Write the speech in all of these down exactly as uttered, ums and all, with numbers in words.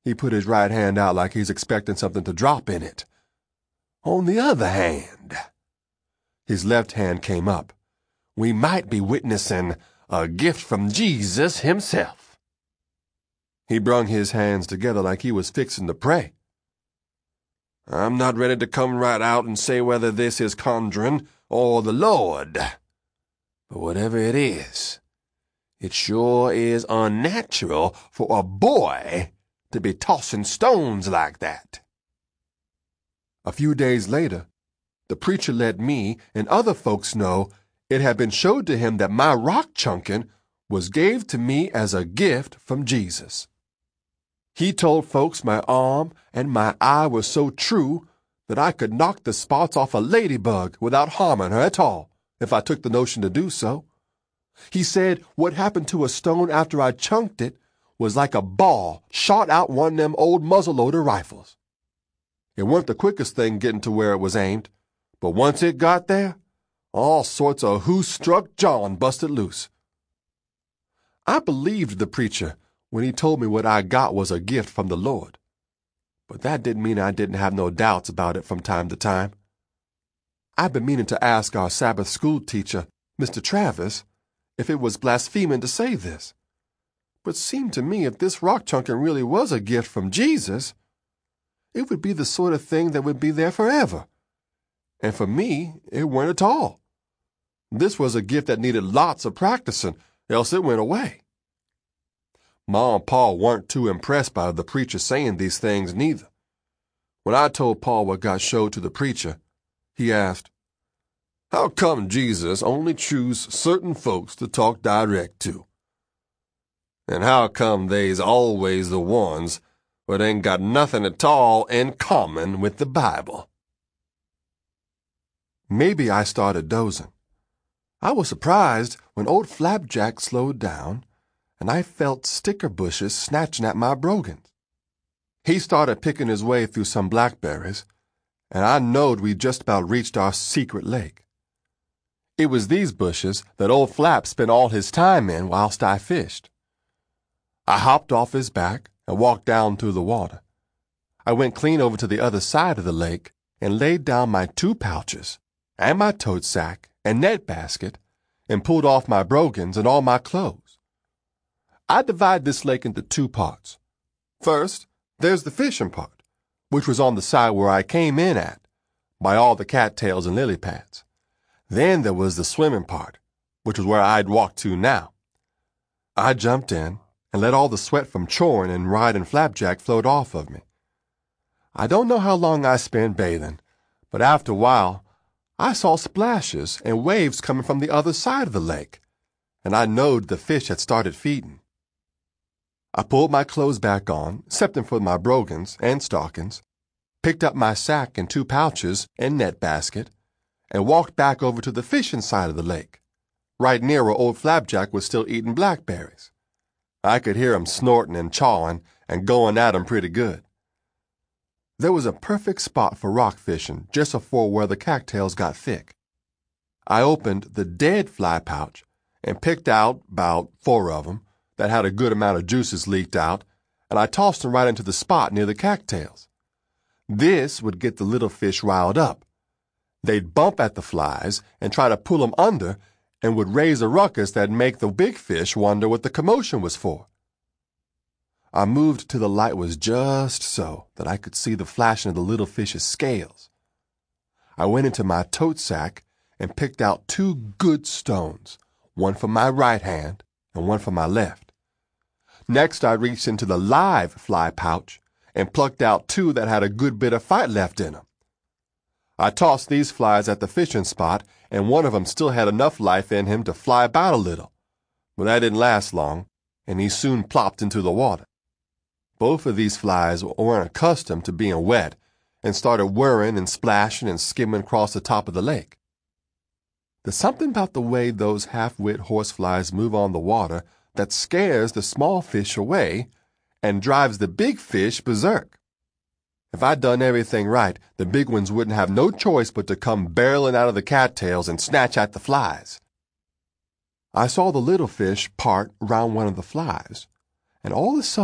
He put his right hand out like he's expecting something to drop in it. On the other hand, his left hand came up. We might be witnessing a gift from Jesus himself. He brung his hands together like he was fixing to pray. I'm not ready to come right out and say whether this is conjuring or the Lord. But whatever it is, it sure is unnatural for a boy to be tossing stones like that. A few days later, the preacher let me and other folks know it had been showed to him that my rock chunking was gave to me as a gift from Jesus. He told folks my arm and my eye were so true that I could knock the spots off a ladybug without harming her at all, if I took the notion to do so. He said what happened to a stone after I chunked it was like a ball shot out one of them old muzzleloader rifles. It weren't the quickest thing getting to where it was aimed, but once it got there, all sorts of who struck John busted loose. I believed the preacher when he told me what I got was a gift from the Lord, but that didn't mean I didn't have no doubts about it from time to time. I've been meaning to ask our Sabbath school teacher, Mister Travis, if it was blaspheming to say this, but seemed to me if this rock chunking really was a gift from Jesus, it would be the sort of thing that would be there forever. And for me, it weren't at all. This was a gift that needed lots of practicing, else it went away. Ma and Pa weren't too impressed by the preacher saying these things neither. When I told Pa what got showed to the preacher, he asked, "How come Jesus only choose certain folks to talk direct to? And how come they's always the ones that ain't got nothing at all in common with the Bible?" Maybe I started dozing. I was surprised when old Flapjack slowed down, and I felt sticker bushes snatching at my brogans. He started picking his way through some blackberries, and I knowed we'd just about reached our secret lake. It was these bushes that old Flap spent all his time in whilst I fished. I hopped off his back and walked down through the water. I went clean over to the other side of the lake and laid down my two pouches and my tote sack and net basket and pulled off my brogans and all my clothes. I divide this lake into two parts. First, there's the fishing part, which was on the side where I came in at, by all the cattails and lily pads. Then there was the swimming part, which was where I'd walk to now. I jumped in and let all the sweat from choring and riding Flapjack float off of me. I don't know how long I spent bathing, but after a while, I saw splashes and waves coming from the other side of the lake, and I knowed the fish had started feeding. I pulled my clothes back on, excepting for my brogans and stockings, picked up my sack and two pouches and net basket, and walked back over to the fishing side of the lake, right near where old Flapjack was still eating blackberries. I could hear him snorting and chawing and going at 'em pretty good. There was a perfect spot for rock fishing just afore where the cattails got thick. I opened the dead fly pouch and picked out about four of 'em that had a good amount of juices leaked out, and I tossed them right into the spot near the cattails. This would get the little fish riled up. They'd bump at the flies and try to pull them under and would raise a ruckus that'd make the big fish wonder what the commotion was for. I moved till the light was just so that I could see the flashing of the little fish's scales. I went into my tote sack and picked out two good stones, one for my right hand and one for my left. Next, I reached into the live fly pouch and plucked out two that had a good bit of fight left in them. I tossed these flies at the fishing spot, and one of them still had enough life in him to fly about a little, but that didn't last long, and he soon plopped into the water. Both of these flies weren't accustomed to being wet and started whirring and splashing and skimming across the top of the lake. There's something about the way those half-wit horseflies move on the water that scares the small fish away and drives the big fish berserk. If I'd done everything right, the big ones wouldn't have no choice but to come barreling out of the cattails and snatch at the flies. I saw the little fish part round one of the flies, and all of a sudden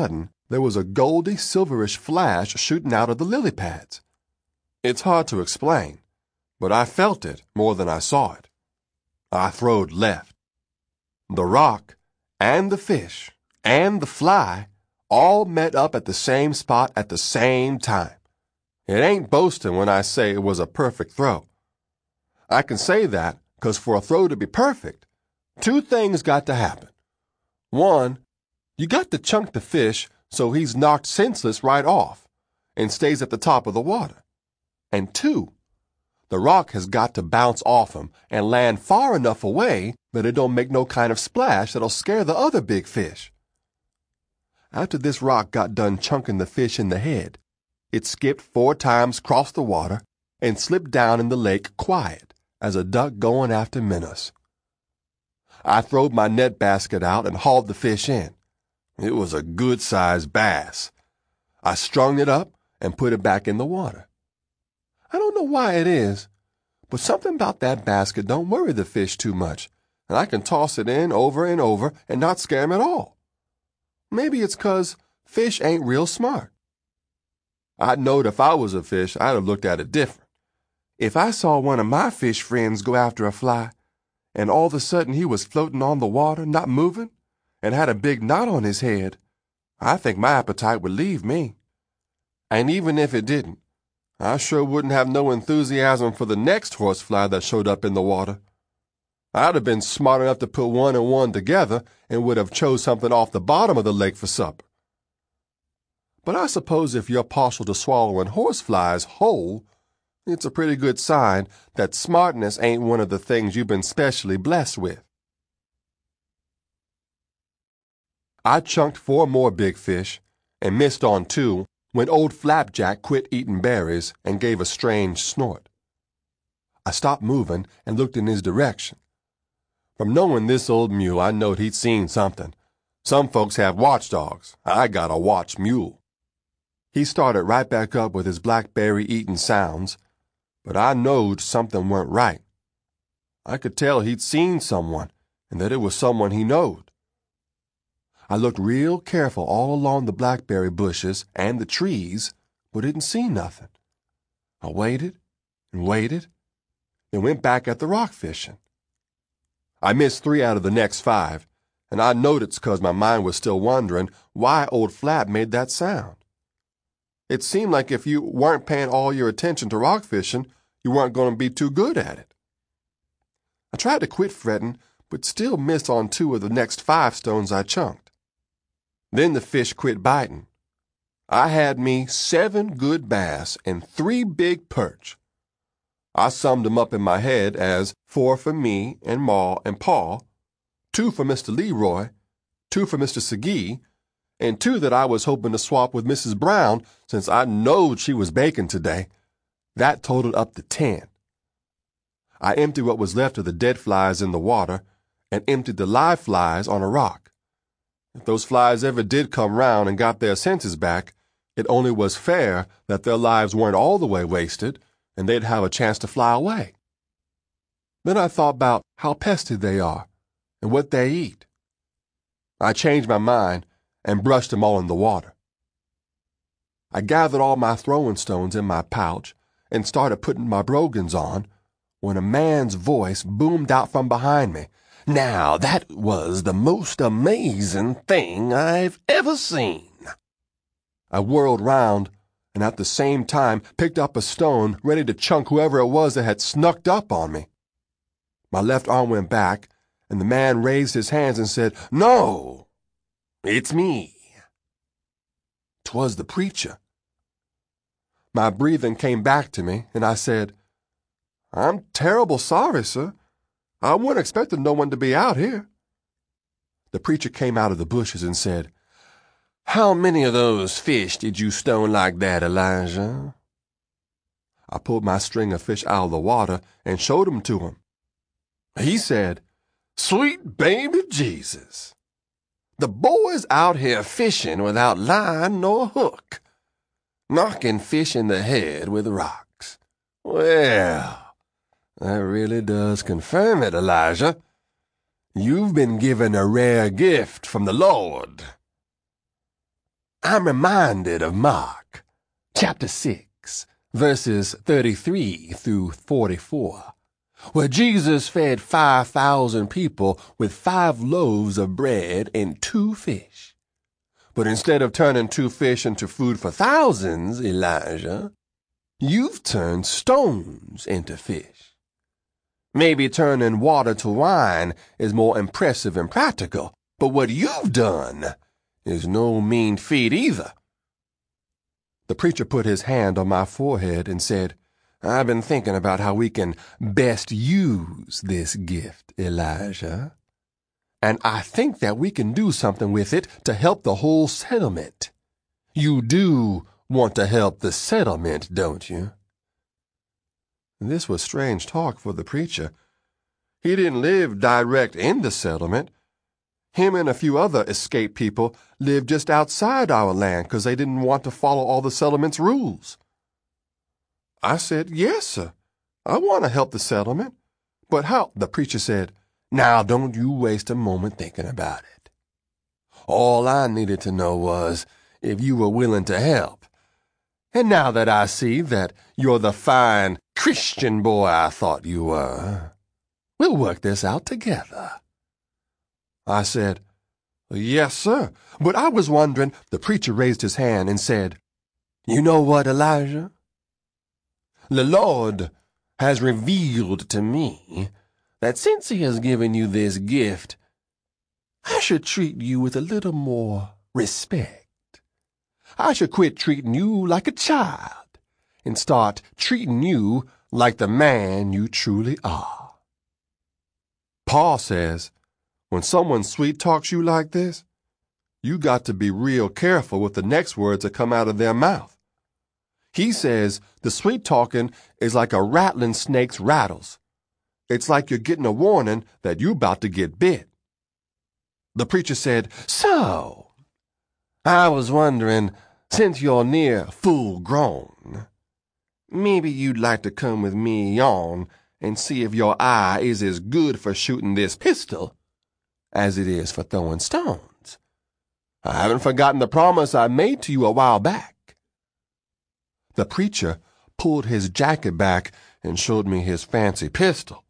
there was a goldy silverish flash shooting out of the lily pads. It's hard to explain, but I felt it more than I saw it. I throwed left. The rock and the fish and the fly all met up at the same spot at the same time. It ain't boasting when I say it was a perfect throw. I can say that because for a throw to be perfect, two things got to happen. One, you got to chunk the fish so he's knocked senseless right off and stays at the top of the water. And two, the rock has got to bounce off him and land far enough away that it don't make no kind of splash that'll scare the other big fish. After this rock got done chunking the fish in the head, it skipped four times across the water and slipped down in the lake quiet as a duck going after minnows. I throwed my net basket out and hauled the fish in. It was a good-sized bass. I strung it up and put it back in the water. I don't know why it is, but something about that basket don't worry the fish too much, and I can toss it in over and over and not scare 'em at all. Maybe it's 'cause fish ain't real smart. I knowed if I was a fish, I'd have looked at it different. If I saw one of my fish friends go after a fly, and all of a sudden he was floating on the water, not moving, and had a big knot on his head, I think my appetite would leave me. And even if it didn't, I sure wouldn't have no enthusiasm for the next horsefly that showed up in the water. I'd have been smart enough to put one and one together and would have chose something off the bottom of the lake for supper. But I suppose if you're partial to swallowing horseflies whole, it's a pretty good sign that smartness ain't one of the things you've been specially blessed with. I chunked four more big fish and missed on two when old Flapjack quit eating berries and gave a strange snort. I stopped moving and looked in his direction. From knowing this old mule, I knowed he'd seen something. Some folks have watchdogs. I got a watch mule. He started right back up with his blackberry-eating sounds, but I knowed something weren't right. I could tell he'd seen someone and that it was someone he knowed. I looked real careful all along the blackberry bushes and the trees, but didn't see nothing. I waited and waited and went back at the rock fishing. I missed three out of the next five, and I knowed it's 'cause my mind was still wondering why old Flap made that sound. It seemed like if you weren't paying all your attention to rock fishing, you weren't going to be too good at it. I tried to quit fretting, but still missed on two of the next five stones I chunked. Then the fish quit biting. I had me seven good bass and three big perch. I summed them up in my head as four for me and Ma and Pa, two for Mister Leroy, two for Mister Segee, and two that I was hoping to swap with Missus Brown since I knowed she was baking today. That totaled up to ten. I emptied what was left of the dead flies in the water and emptied the live flies on a rock. If those flies ever did come round and got their senses back, it only was fair that their lives weren't all the way wasted and they'd have a chance to fly away. Then I thought about how pesky they are and what they eat. I changed my mind and brushed them all in the water. I gathered all my throwing stones in my pouch and started putting my brogans on when a man's voice boomed out from behind me. Now that was the most amazing thing I've ever seen. I whirled round and at the same time picked up a stone ready to chunk whoever it was that had snuck up on me. My left arm went back and the man raised his hands and said, "No! It's me." 'Twas the preacher. My breathing came back to me, and I said, "I'm terrible sorry, sir. I wasn't expecting no one to be out here." The preacher came out of the bushes and said, "How many of those fish did you stone like that, Elijah?" I pulled my string of fish out of the water and showed them to him. He said, "Sweet baby Jesus. The boys out here fishing without line nor hook, knocking fish in the head with rocks. Well, that really does confirm it, Elijah. You've been given a rare gift from the Lord." I'm reminded of Mark, chapter six, verses thirty-three through forty-four, where Jesus fed five thousand people with five loaves of bread and two fish. But instead of turning two fish into food for thousands, Elijah, you've turned stones into fish. Maybe turning water to wine is more impressive and practical, but what you've done is no mean feat either. The preacher put his hand on my forehead and said, I've been thinking about how we can best use this gift, Elijah. And I think that we can do something with it to help the whole settlement. You do want to help the settlement, don't you? This was strange talk for the preacher. He didn't live direct in the settlement. Him and a few other escaped people lived just outside our land because they didn't want to follow all the settlement's rules. I said, yes, sir. I want to help the settlement. But how? The preacher said, now don't you waste a moment thinking about it. All I needed to know was if you were willing to help. And now that I see that you're the fine Christian boy I thought you were, we'll work this out together. I said, yes, sir, but I was wondering. The preacher raised his hand and said, you know what, Elijah? The Lord has revealed to me that since he has given you this gift, I should treat you with a little more respect. I should quit treating you like a child and start treating you like the man you truly are. Paul says, when someone sweet talks you like this, you got to be real careful with the next words that come out of their mouth. He says the sweet talking is like a rattling snake's rattles. It's like you're getting a warning that you're about to get bit. The preacher said, so, I was wondering, since you're near full grown, maybe you'd like to come with me on and see if your eye is as good for shooting this pistol as it is for throwing stones. I haven't forgotten the promise I made to you a while back. The preacher pulled his jacket back and showed me his fancy pistol.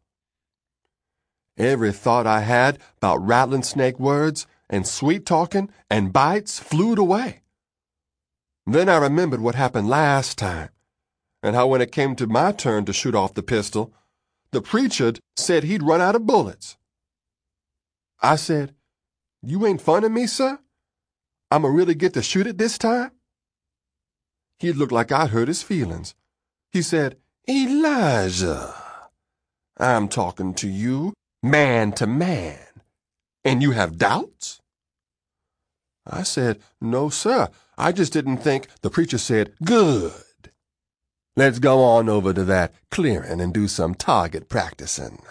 Every thought I had about rattling snake words and sweet talking and bites flew away. Then I remembered what happened last time, and how when it came to my turn to shoot off the pistol, the preacher said he'd run out of bullets. I said, you ain't funning me, sir? I'ma really get to shoot it this time? He looked like I'd hurt his feelings. He said, Elijah, I'm talking to you man to man, and you have doubts? I said, no, sir, I just didn't think. The preacher said, good. Let's go on over to that clearing and do some target practicing.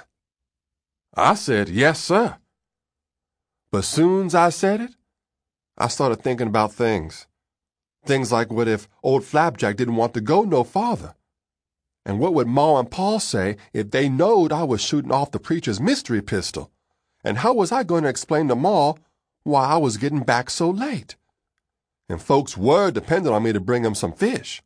I said, yes, sir. But soon's I said it, I started thinking about things. Things like what if old Flapjack didn't want to go no farther? And what would Ma and Pa say if they knowed I was shooting off the preacher's mystery pistol? And how was I going to explain to Ma why I was getting back so late? And folks were dependent on me to bring them some fish.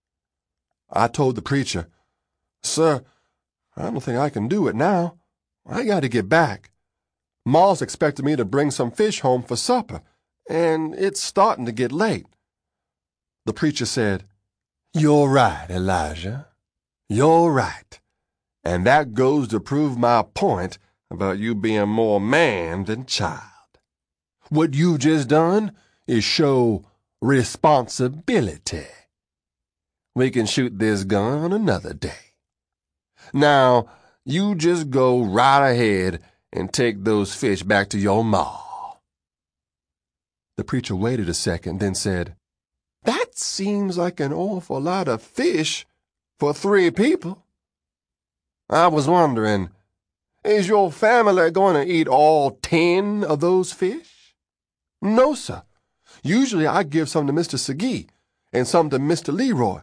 I told the preacher, sir, I don't think I can do it now. I got to get back. Ma's expected me to bring some fish home for supper, and it's starting to get late. The preacher said, you're right, Elijah. You're right. And that goes to prove my point about you being more man than child. What you just done is show responsibility. We can shoot this gun another day. Now, you just go right ahead and take those fish back to your ma. The preacher waited a second, then said, that seems like an awful lot of fish for three people. I was wondering, is your family going to eat all ten of those fish? No, sir. Usually I give some to Mister Segee and some to Mister Leroy.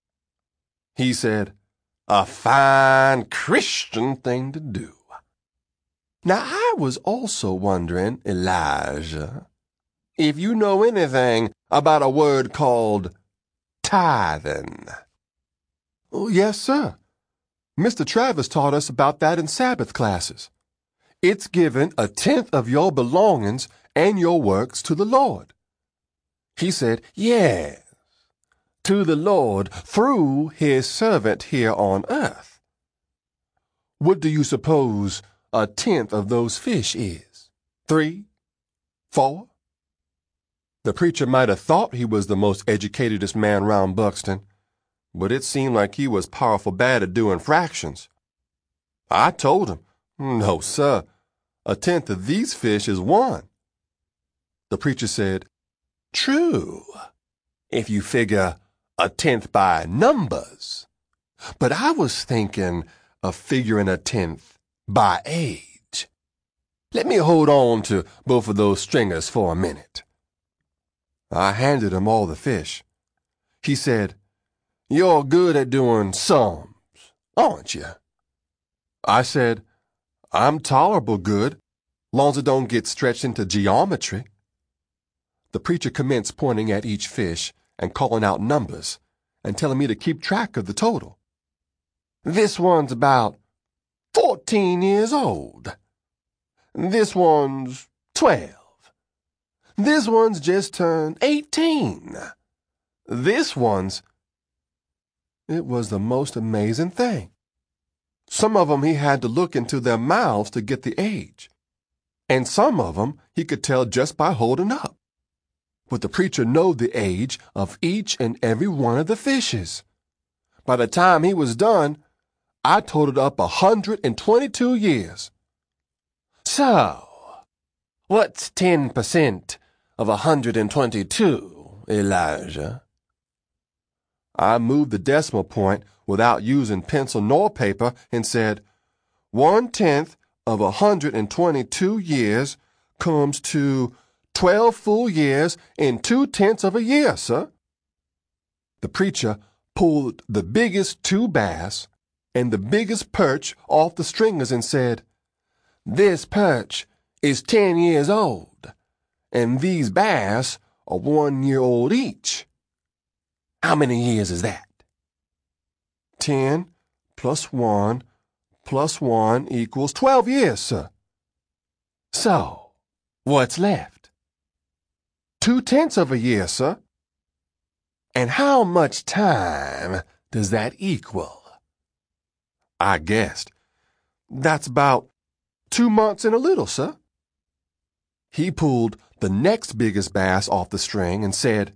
He said, a fine Christian thing to do. Now I was also wondering, Elijah, if you know anything about a word called tithing? Oh, yes, sir. Mister Travis taught us about that in Sabbath classes. It's giving a tenth of your belongings and your works to the Lord. He said, yes, to the Lord through his servant here on earth. What do you suppose a tenth of those fish is? Three? Four? The preacher might have thought he was the most educatedest man round Buxton, but it seemed like he was powerful bad at doing fractions. I told him, no, sir, a tenth of these fish is one. The preacher said, true, if you figure a tenth by numbers. But I was thinking of figuring a tenth by age. Let me hold on to both of those stringers for a minute. I handed him all the fish. He said, you're good at doing sums, aren't you? I said, I'm tolerable good, long as it don't get stretched into geometry. The preacher commenced pointing at each fish and calling out numbers and telling me to keep track of the total. This one's about fourteen years old. This one's twelve. This one's just turned eighteen. This one's... It was the most amazing thing. Some of them he had to look into their mouths to get the age. And some of them he could tell just by holding up. But the preacher knowed the age of each and every one of the fishes. By the time he was done, I totaled up a hundred and twenty-two years. So, what's ten percent of a hundred and twenty-two, Elijah? I moved the decimal point without using pencil nor paper and said, one-tenth of a hundred and twenty-two years comes to twelve full years and two-tenths of a year, sir. The preacher pulled the biggest two bass and the biggest perch off the stringers and said, this perch is ten years old, and these bass are one year old each. How many years is that? Ten plus one plus one equals twelve years, sir. So, what's left? Two-tenths of a year, sir. And how much time does that equal? I guessed. That's about two months and a little, sir. He pulled the next biggest bass off the string and said,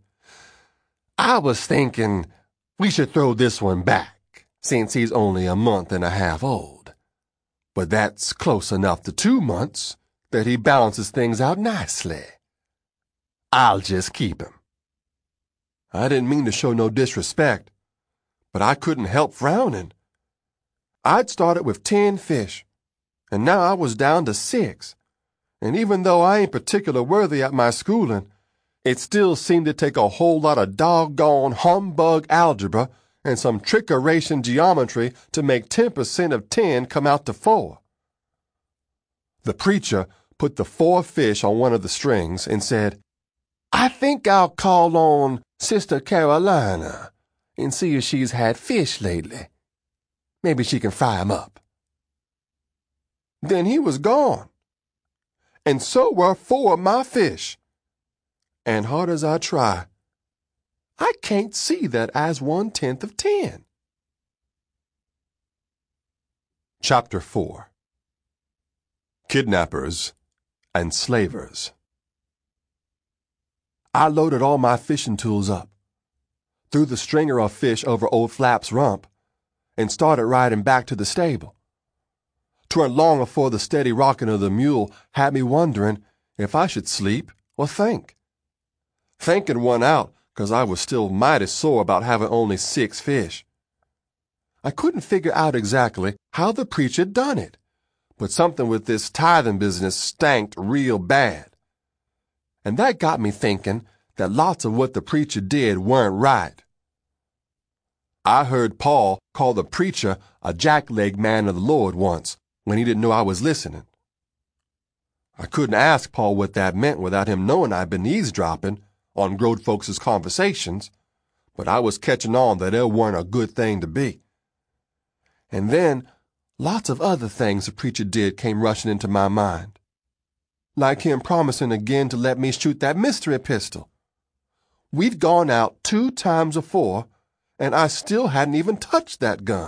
I was thinking we should throw this one back, since he's only a month and a half old. But that's close enough to two months that he balances things out nicely. I'll just keep him. I didn't mean to show no disrespect, but I couldn't help frowning. I'd started with ten fish, and now I was down to six. And even though I ain't particular worthy at my schooling, it still seemed to take a whole lot of doggone humbug algebra and some trickeration geometry to make ten percent of ten come out to four. The preacher put the four fish on one of the strings and said, I think I'll call on Sister Carolina and see if she's had fish lately. Maybe she can fry 'em up. Then he was gone. And so were four of my fish. And hard as I try, I can't see that as one-tenth of ten. Chapter four. Kidnappers and Slavers. I loaded all my fishing tools up, threw the stringer of fish over old Flap's rump, and started riding back to the stable. 'Twere long afore the steady rocking of the mule had me wondering if I should sleep or think. Thinking won out, 'cause I was still mighty sore about having only six fish. I couldn't figure out exactly how the preacher done it, but something with this tithing business stanked real bad. And that got me thinking that lots of what the preacher did weren't right. I heard Paul call the preacher a jackleg man of the Lord once, when he didn't know I was listening. I couldn't ask Paul what that meant without him knowing I'd been eavesdropping, on grown folks' conversations, but I was catching on that it weren't a good thing to be. And then lots of other things the preacher did came rushing into my mind, like him promising again to let me shoot that mystery pistol. We'd gone out two times afore, and I still hadn't even touched that gun.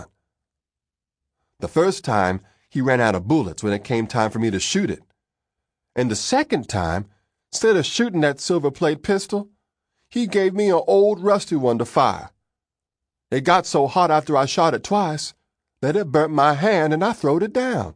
The first time, he ran out of bullets when it came time for me to shoot it. And the second time, instead of shooting that silver plate pistol, he gave me an old rusty one to fire. It got so hot after I shot it twice that it burnt my hand and I throwed it down.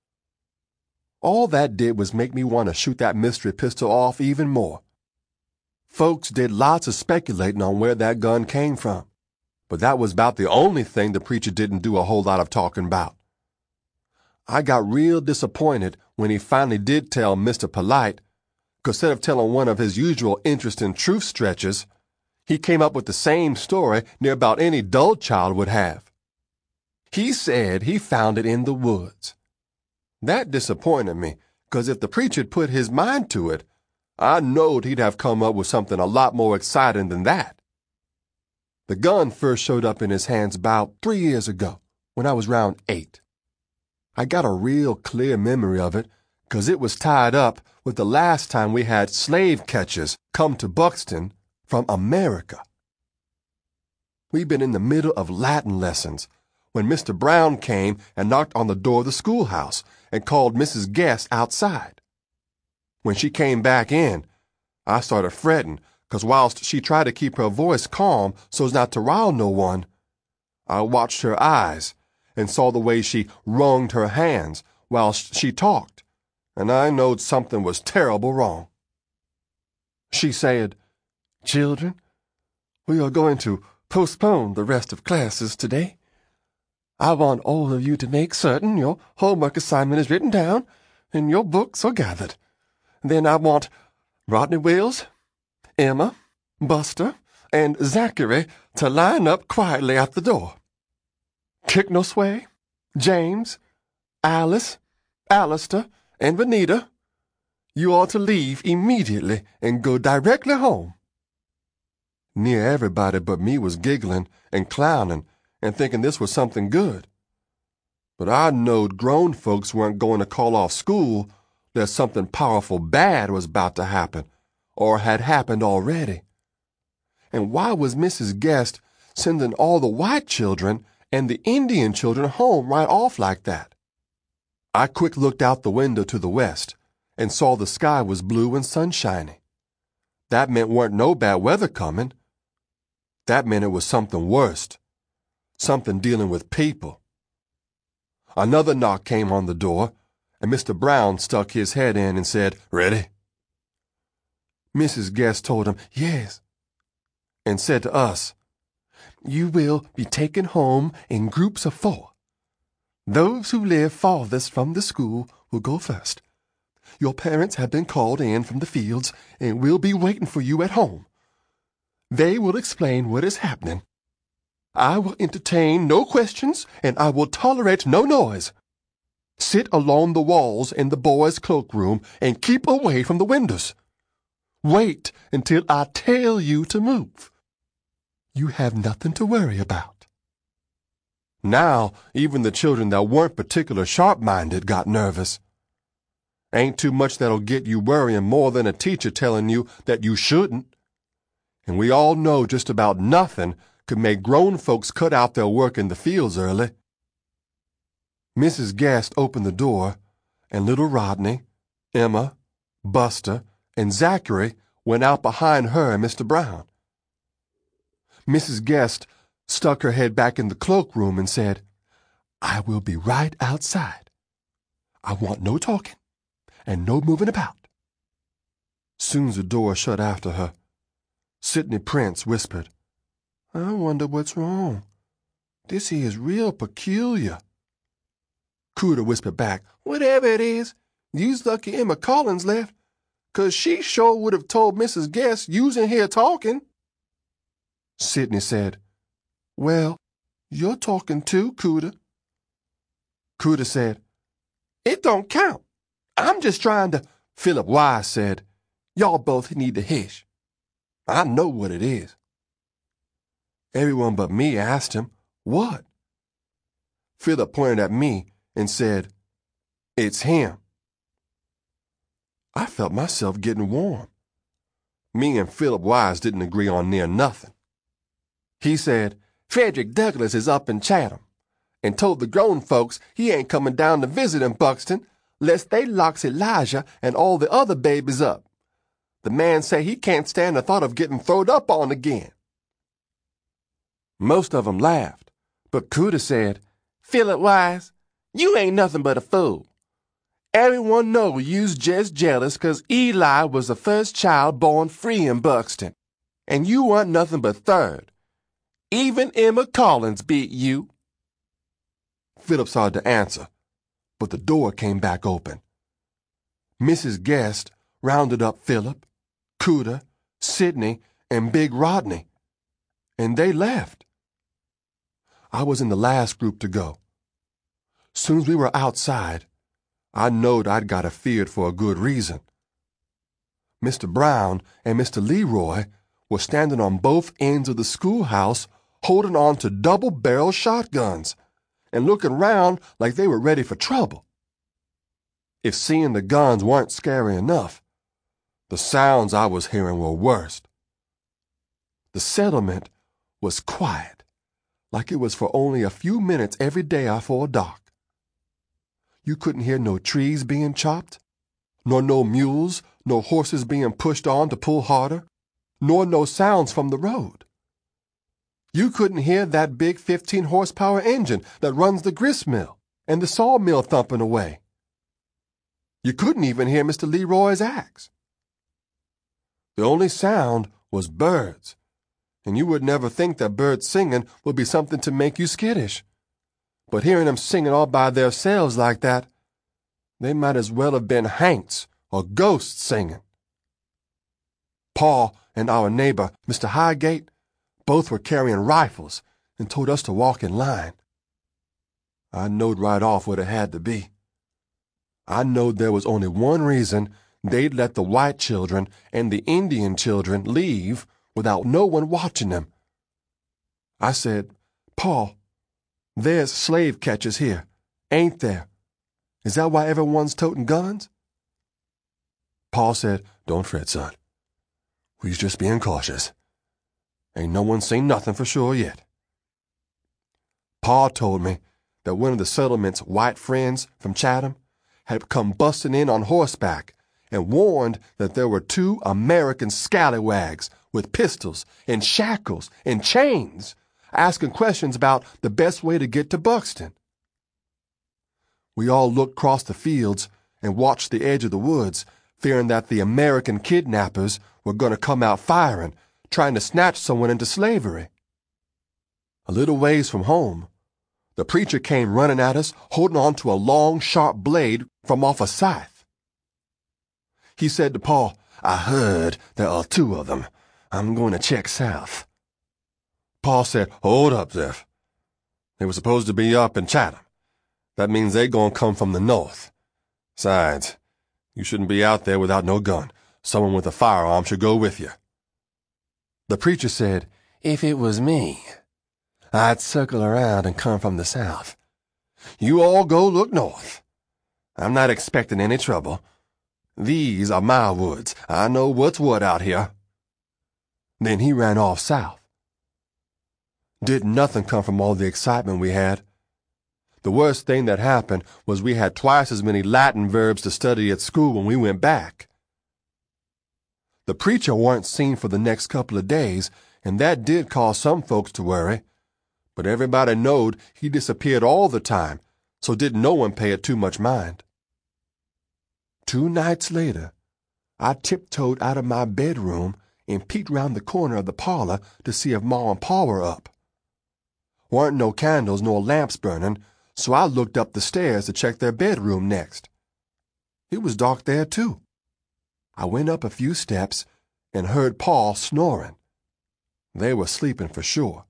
All that did was make me want to shoot that mystery pistol off even more. Folks did lots of speculating on where that gun came from, but that was about the only thing the preacher didn't do a whole lot of talking about. I got real disappointed when he finally did tell Mister Polite, because instead of telling one of his usual interesting truth stretches, he came up with the same story near about any dull child would have. He said he found it in the woods. That disappointed me, because if the preacher'd put his mind to it, I knowed he'd have come up with something a lot more exciting than that. The gun first showed up in his hands about three years ago, when I was round eight. I got a real clear memory of it, because it was tied up with the last time we had slave catchers come to Buxton from America. We'd been in the middle of Latin lessons when Mister Brown came and knocked on the door of the schoolhouse and called Missus Guest outside. When she came back in, I started fretting, because whilst she tried to keep her voice calm so as not to rile no one, I watched her eyes and saw the way she wrunged her hands whilst she talked, and I knowed something was terrible wrong. She said, "Children, we are going to postpone the rest of classes today. I want all of you to make certain your homework assignment is written down and your books are gathered. Then I want Rodney Wills, Emma, Buster, and Zachary to line up quietly at the door. Kicknosway, James, Alice, Alistair, and Vanita, you are to leave immediately and go directly home." Near everybody but me was giggling and clowning and thinking this was something good. But I knowed grown folks weren't going to call off school that something powerful bad was about to happen, or had happened already. And why was Missus Guest sending all the white children and the Indian children home right off like that? I quick looked out the window to the west and saw the sky was blue and sunshiny. That meant weren't no bad weather coming. That meant it was something worse, something dealing with people. Another knock came on the door, and Mister Brown stuck his head in and said, "Ready?" Missus Guest told him, "Yes," and said to us, "You will be taken home in groups of four. Those who live farthest from the school will go first. Your parents have been called in from the fields and will be waiting for you at home. They will explain what is happening. I will entertain no questions, and I will tolerate no noise. Sit along the walls in the boys' cloakroom and keep away from the windows. Wait until I tell you to move. You have nothing to worry about." Now, even the children that weren't particular sharp-minded got nervous. Ain't too much that'll get you worrying more than a teacher telling you that you shouldn't. And we all know just about nothing could make grown folks cut out their work in the fields early. Missus Guest opened the door, and little Rodney, Emma, Buster, and Zachary went out behind her and Mister Brown. Missus Guest stuck her head back in the cloakroom and said, "I will be right outside. I want no talking and no moving about." Soon as the door shut after her, Sidney Prince whispered, "I wonder what's wrong. This here is real peculiar." Cooter whispered back, "Whatever it is, you's lucky Emma Collins left, 'cause she sure would have told Missus Guest you's in here talking." Sidney said, "Well, you're talking too, Cooter." Cooter said, "It don't count. I'm just trying to—" Philip Wise said, "Y'all both need to hish." I know what it is. Everyone but me asked him, what? Philip pointed at me and said, it's him. I felt myself getting warm. Me and Philip Wise didn't agree on near nothing. He said, Frederick Douglass is up in Chatham, and told the grown folks he ain't coming down to visit in Buxton lest they locks Elijah and all the other babies up. The man say he can't stand the thought of getting throwed up on again. Most of 'em laughed, but Cooter said, Philip Wise, you ain't nothing but a fool. Everyone know you's just jealous 'cause Eli was the first child born free in Buxton, and you weren't nothing but third. Even Emma Collins beat you. Philip started to answer, but the door came back open. Missus Guest rounded up Philip, Cooter, Sidney, and Big Rodney, and they left. I was in the last group to go. Soon as we were outside, I knowed I'd got afeard for a good reason. Mister Brown and Mister Leroy were standing on both ends of the schoolhouse holding on to double-barrel shotguns and looking round like they were ready for trouble. If seeing the guns weren't scary enough, the sounds I was hearing were worse. The settlement was quiet, like it was for only a few minutes every day afore dark. You couldn't hear no trees being chopped, nor no mules, nor horses being pushed on to pull harder, nor no sounds from the road. You couldn't hear that big fifteen horsepower engine that runs the grist mill and the sawmill thumping away. You couldn't even hear Mister Leroy's axe. The only sound was birds, and you would never think that birds singing would be something to make you skittish. But hearing them singing all by themselves like that, they might as well have been Hanks or ghosts singing. Paul and our neighbor, Mister Highgate, both were carrying rifles and told us to walk in line. I knowed right off what it had to be. I knowed there was only one reason they'd let the white children and the Indian children leave without no one watching them. I said, Paul, there's slave catchers here, ain't there? Is that why everyone's toting guns? Paul said, don't fret, son. We's just being cautious. Ain't no one seen nothing for sure yet. Paul told me that one of the settlement's white friends from Chatham had come busting in on horseback and warned that there were two American scallywags with pistols and shackles and chains asking questions about the best way to get to Buxton. We all looked across the fields and watched the edge of the woods, fearing that the American kidnappers were going to come out firing, trying to snatch someone into slavery. A little ways from home, the preacher came running at us, holding on to a long, sharp blade from off a scythe. He said to Paul, I heard there are two of them. I'm going to check south. Paul said, hold up, Zeph. They were supposed to be up in Chatham. That means they gonna come from the north. Besides, you shouldn't be out there without no gun. Someone with a firearm should go with you. The preacher said, if it was me, I'd circle around and come from the south. You all go look north. I'm not expecting any trouble. These are my woods. I know what's what out here. Then he ran off south. Didn't nothing come from all the excitement we had. The worst thing that happened was we had twice as many Latin verbs to study at school when we went back. The preacher weren't seen for the next couple of days, and that did cause some folks to worry. But everybody knowed he disappeared all the time, so didn't no one pay it too much mind. Two nights later, I tiptoed out of my bedroom and peeked round the corner of the parlor to see if Ma and Pa were up. Weren't no candles nor lamps burning, so I looked up the stairs to check their bedroom next. It was dark there, too. I went up a few steps and heard Pa snoring. They were sleeping for sure.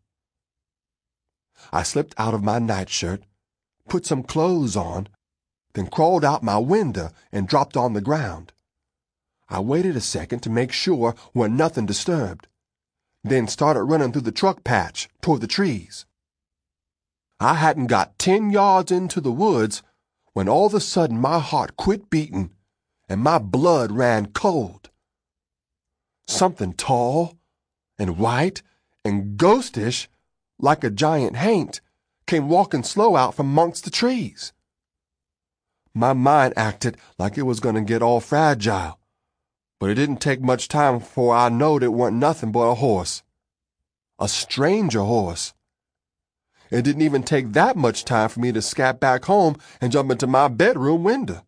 I slipped out of my nightshirt, put some clothes on, then crawled out my window and dropped on the ground. I waited a second to make sure where nothing disturbed, then started running through the truck patch toward the trees. I hadn't got ten yards into the woods when all of a sudden my heart quit beating and my blood ran cold. Something tall and white and ghostish, like a giant haint, came walking slow out from amongst the trees. My mind acted like it was going to get all fragile, but it didn't take much time before I knowed it wasn't nothing but a horse. A stranger horse. It didn't even take that much time for me to scat back home and jump into my bedroom window.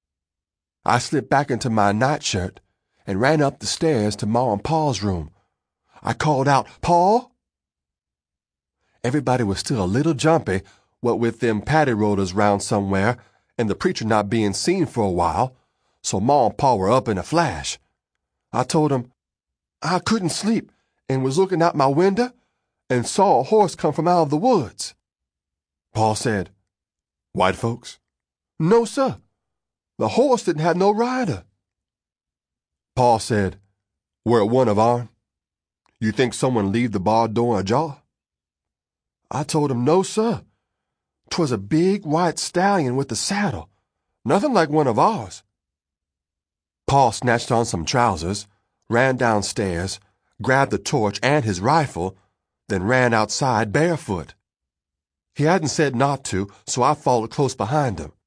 I slipped back into my nightshirt and ran up the stairs to Ma and Pa's room. I called out, "Paul?" Everybody was still a little jumpy, what with them paddy rollers round somewhere and the preacher not being seen for a while, so Ma and Pa were up in a flash. I told them I couldn't sleep and was looking out my window and saw a horse come from out of the woods. Pa said, "White folks?" "No, sir. The horse didn't have no rider." Pa said, "Were it one of ourn? You think someone leave the bar door ajar?" I told him, "No, sir. 'Twas a big white stallion with a saddle, nothing like one of ours." Pa snatched on some trousers, ran downstairs, grabbed the torch and his rifle, then ran outside barefoot. He hadn't said not to, so I followed close behind him.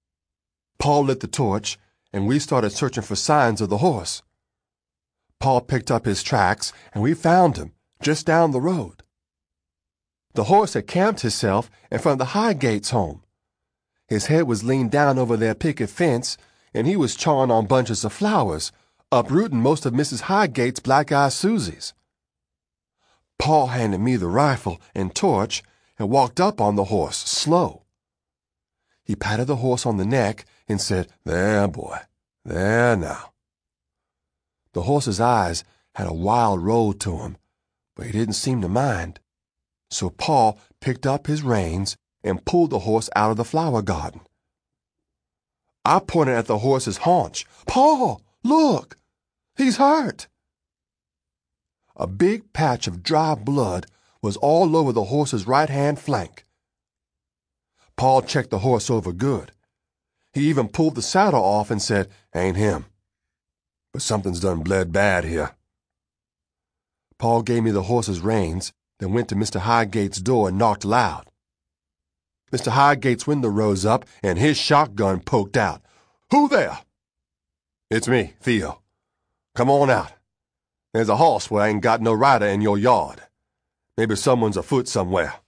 Pa lit the torch, and we started searching for signs of the horse. Pa picked up his tracks, and we found him, just down the road. The horse had camped himself in front of the Highgates' home. His head was leaned down over their picket fence, and he was chawing on bunches of flowers, uprooting most of Missus Highgate's black-eyed Susies. Pa handed me the rifle and torch and walked up on the horse, slow. He patted the horse on the neck and said, "There, boy, there now." The horse's eyes had a wild roll to him, but he didn't seem to mind. So Pa picked up his reins and pulled the horse out of the flower garden. I pointed at the horse's haunch. "Pa, look! He's hurt!" A big patch of dry blood was all over the horse's right-hand flank. Pa checked the horse over good. He even pulled the saddle off and said, "Ain't him. But something's done bled bad here." Pa gave me the horse's reins, then went to Mister Highgate's door and knocked loud. Mister Highgate's window rose up, and his shotgun poked out. "Who there?" "It's me, Theo. Come on out. There's a horse where I ain't got no rider in your yard. Maybe someone's afoot somewhere."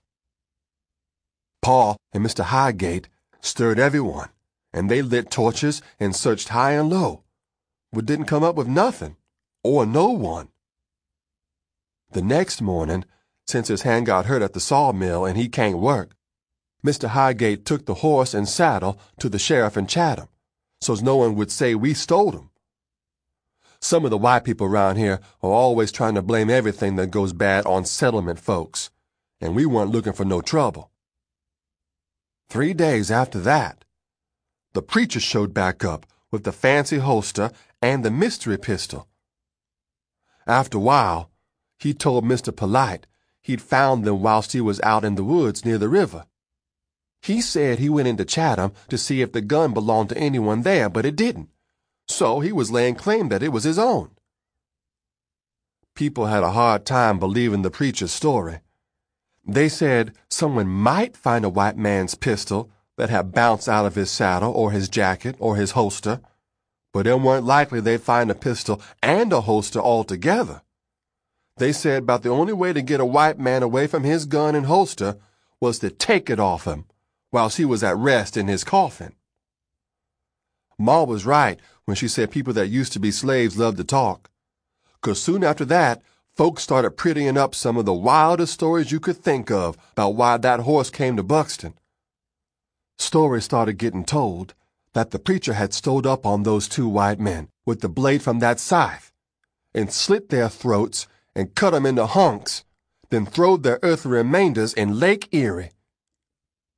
Pa and Mister Highgate stirred everyone, and they lit torches and searched high and low, but didn't come up with nothing, or no one. The next morning, since his hand got hurt at the sawmill and he can't work, Mister Highgate took the horse and saddle to the sheriff in Chatham, so's no one would say we stole them. Some of the white people around here are always trying to blame everything that goes bad on settlement folks, and we weren't looking for no trouble. Three days after that, the preacher showed back up with the fancy holster and the mystery pistol. After a while, he told Mister Polite he'd found them whilst he was out in the woods near the river. He said he went into Chatham to see if the gun belonged to anyone there, but it didn't, so he was laying claim that it was his own. People had a hard time believing the preacher's story. They said someone might find a white man's pistol that had bounced out of his saddle or his jacket or his holster, but it weren't likely they'd find a pistol and a holster altogether. They said about the only way to get a white man away from his gun and holster was to take it off him whilst he was at rest in his coffin. Ma was right when she said people that used to be slaves loved to talk, 'cause soon after that, folks started prettying up some of the wildest stories you could think of about why that horse came to Buxton. Stories started getting told that the preacher had stowed up on those two white men with the blade from that scythe and slit their throats and cut 'em into hunks, then throwed their earthly remainders in Lake Erie.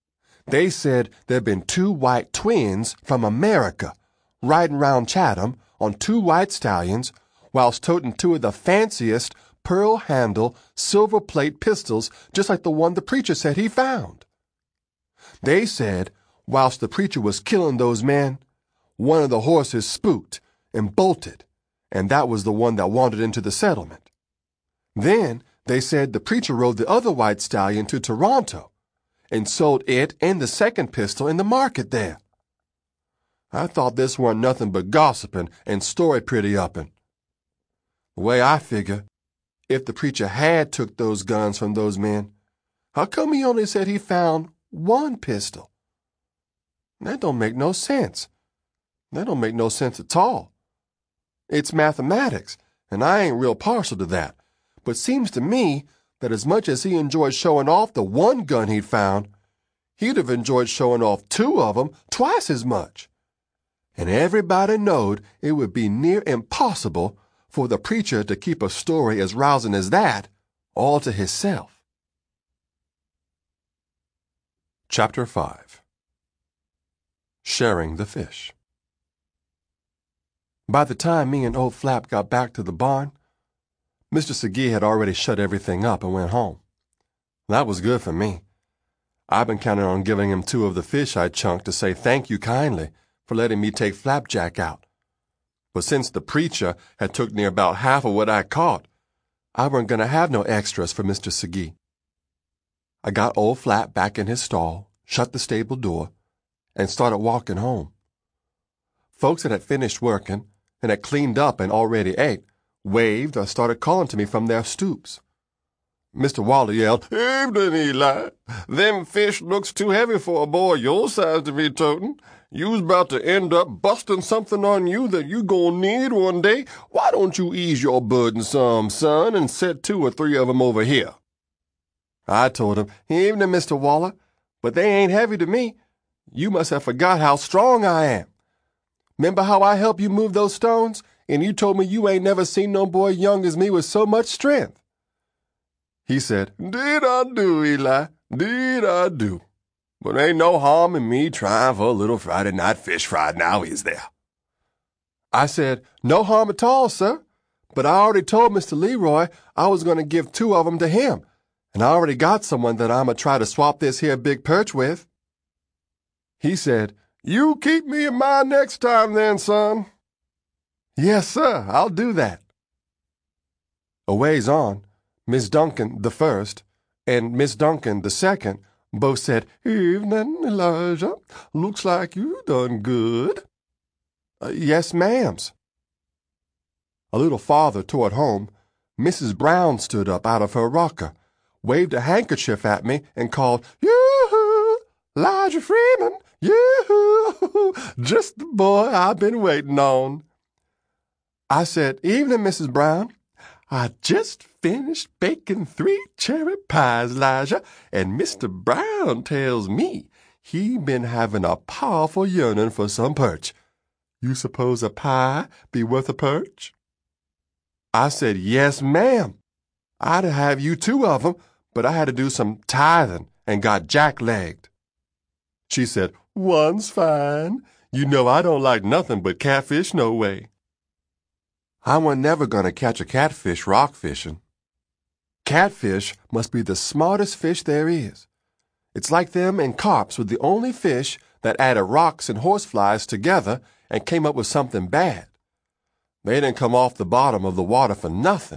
They said there'd been two white twins from America riding round Chatham on two white stallions whilst toting two of the fanciest pearl-handle, silver-plate pistols just like the one the preacher said he found. They said, whilst the preacher was killing those men, one of the horses spooked and bolted, and that was the one that wandered into the settlement. Then they said the preacher rode the other white stallion to Toronto and sold it and the second pistol in the market there. I thought this weren't nothing but gossiping and story pretty-upping. The way I figure, if the preacher had took those guns from those men, how come he only said he found one pistol? That don't make no sense. That don't make no sense at all. It's mathematics, and I ain't real partial to that, but seems to me that as much as he enjoyed showing off the one gun he'd found, he'd have enjoyed showing off two of them twice as much. And everybody knowed it would be near impossible for the preacher to keep a story as rousing as that all to hisself. Chapter five. Sharing the Fish. By the time me and old Flap got back to the barn, Mister Segee had already shut everything up and went home. That was good for me. I'd been counting on giving him two of the fish I'd chunked to say thank you kindly for letting me take Flapjack out. But since the preacher had took near about half of what I caught, I weren't going to have no extras for Mister Segee. I got old Flap back in his stall, shut the stable door, and started walking home. Folks that had finished working and had cleaned up and already ate waved or started calling to me from their stoops. Mister Waller yelled, "Evening, Eli. Them fish looks too heavy for a boy your size to be toting. You's about to end up busting something on you that you gonna need one day. Why don't you ease your burden some, son, and set two or three of 'em over here?" I told him, "Evening, Mister Waller, but they ain't heavy to me. You must have forgot how strong I am. Remember how I helped you move those stones, and you told me you ain't never seen no boy young as me with so much strength?" He said, "Deed I do, Eli, deed I do. But ain't no harm in me trying for a little Friday night fish fry now, is there?" I said, "No harm at all, sir, but I already told Mister Leroy I was going to give two of 'em to him, and I already got someone that I'm going to try to swap this here big perch with." He said, "You keep me in mind next time then, son." "Yes, sir, I'll do that." A ways on, Miss Duncan the first and Miss Duncan the second both said, "Evening, Elijah. Looks like you done good." Uh, yes, ma'ams. A little farther toward home, Missus Brown stood up out of her rocker, waved a handkerchief at me, and called, "Yoo-hoo! Elijah Freeman! Yoo-hoo! Just the boy I've been waiting on." I said, "Evening, Missus Brown. I just finished baking three cherry pies, Elijah, and Mister Brown tells me he been having a powerful yearning for some perch. You suppose a pie be worth a perch?" I said, "Yes, ma'am. I'd have you two of 'em, but I had to do some tithing and got jack-legged." She said, "One's fine. You know I don't like nothing but catfish no way." I was never going to catch a catfish rock fishing. Catfish must be the smartest fish there is. It's like them and carps were the only fish that added rocks and horseflies together and came up with something bad. They didn't come off the bottom of the water for nothing.